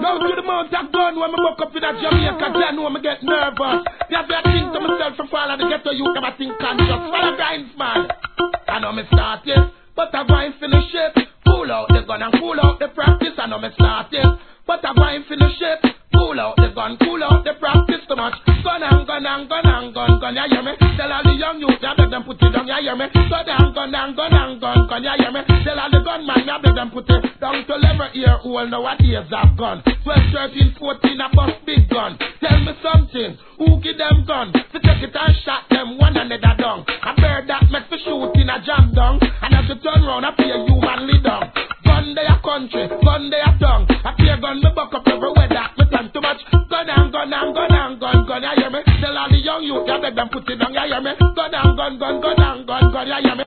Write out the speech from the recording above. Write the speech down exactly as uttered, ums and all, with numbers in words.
Now to the amount of gun when me woke up in a Jamaica, I know me get nervous. That's why I think to myself from fall of the ghetto youth, never think conscious. Follow grinds, man. I know me started, but I go and finish it. Pull out the gun and pull out the practice. I know me started, but I go and finish it. Pull out the gun, pull out the practice too much. Gun and gun and gun and gun, gun, you hear me? Tell all the young youth, I beg them put it down, you hear me? Gun and gun and gun and gun, gun, you hear me? Tell all the gunman, I beg them put it down to level ear hole, nowadays have gun. twelve, thirteen, fourteen, a bust big gun. Tell me something, who give them gun? To take it and shot them one another down. A bird that makes the shoot in a jam down. And as you turn round, I feel humanly down. Gun they a country, gun they a tongue. I fear gun me buck up everywhere that me done too much. Gun and gun and gun and gun, gun, you hear me? Tell all the young youth, I beg them put it down, you hear me? Gun and gun, gun, gun and gun, gun, you hear me?